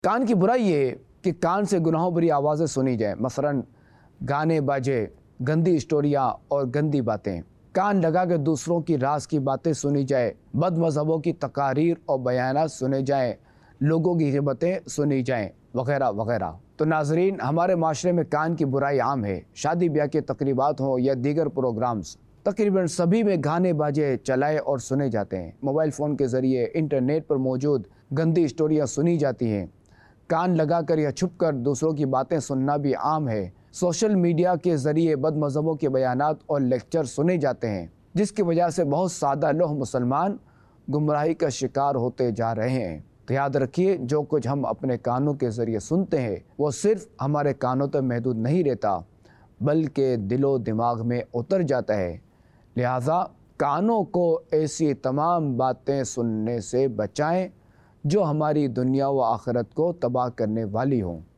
کان کی برائی یہ ہے کہ کان سے گناہوں بری آوازیں سنی جائیں، مثلاً گانے باجے، گندی اسٹوریاں اور گندی باتیں۔ کان لگا کے دوسروں کی راز کی باتیں سنی جائے، بد مذہبوں کی تقاریر اور بیانات سنے جائیں، لوگوں کی غیبتیں سنی جائیں، وغیرہ وغیرہ۔ تو ناظرین، ہمارے معاشرے میں کان کی برائی عام ہے۔ شادی بیاہ کے تقریبات ہوں یا دیگر پروگرامز، تقریباً سبھی میں گانے باجے چلائے اور سنے جاتے ہیں۔ موبائل فون کے ذریعے انٹرنیٹ پر موجود گندی اسٹوریاں سنی جاتی ہیں۔ کان لگا کر یا چھپ کر دوسروں کی باتیں سننا بھی عام ہے۔ سوشل میڈیا کے ذریعے بد مذہبوں کے بیانات اور لیکچر سنے جاتے ہیں، جس کی وجہ سے بہت سادہ لوح مسلمان گمراہی کا شکار ہوتے جا رہے ہیں۔ تو یاد رکھیے، جو کچھ ہم اپنے کانوں کے ذریعے سنتے ہیں وہ صرف ہمارے کانوں تک محدود نہیں رہتا، بلکہ دل و دماغ میں اتر جاتا ہے۔ لہٰذا کانوں کو ایسی تمام باتیں سننے سے بچائیں جو ہماری دنیا و آخرت کو تباہ کرنے والی ہوں۔